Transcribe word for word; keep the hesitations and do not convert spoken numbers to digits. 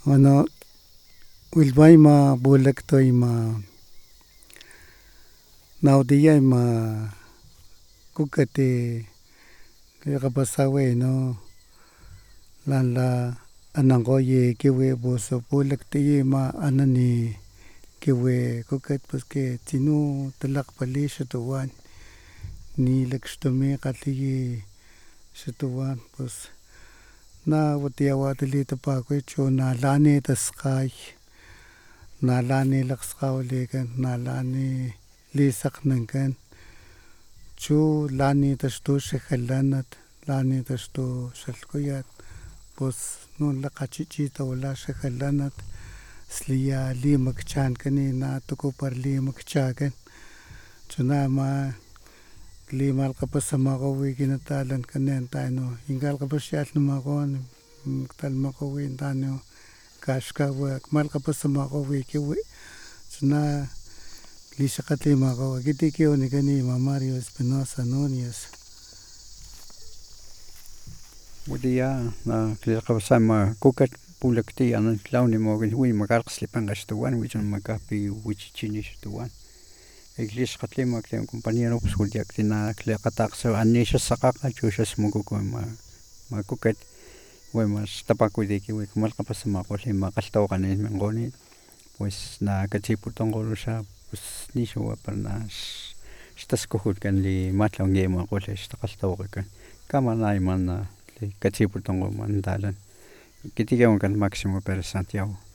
Ono wilbay ma bulak toy ma naudiyay ma kukati kapasawe no lan la anangoye kiwe boso bulak tiyi ma anani kiwe kukat pues que tinu talakpali xatuwan ni lakxtumi kgalhiyi xatuwan pues na watiya watalitapakui chu na lani taskgay na lani lakgskgawalikan na lani lisakgnankan chu lani taxtu xajalanat lani taxtu xalhkuyat pus nu lakgachichi tawila xajalanat sliya limakchankani na tuku para limakchakan chuna ama klimalkgapasmakgo wi kinatalankanin tanu kin kalkgapaxialhnamakgo talhmakgo wi tanu kaxkawa kmalkgapasmakgo wi kiwi chuna klixakgatlimakgo akiti kiwanikan ima Mario Espinoza Nunez. Watiya klilakgapasama kukat pulaktiya tlawanimawakan wi makalkgaslipankga xtuwan wi chunamakapin wichichini xtuwan klixkgatlima compañero pus watiya tina klekgatakgsu ani xasakgakga chu xasmukuku ama kukat wama xtapakuwi kiwi kmalkgapasamakgo limakgalhtawakganin minkgonit pues na katsiputonkgo xa pus nixawa para na xtaskujutkan limalhawankgemakgolh xtakgalhtawakgekan kamanayama na katsiputonkgo ama natalan akiti kiwankan Maximo Perez Santiago.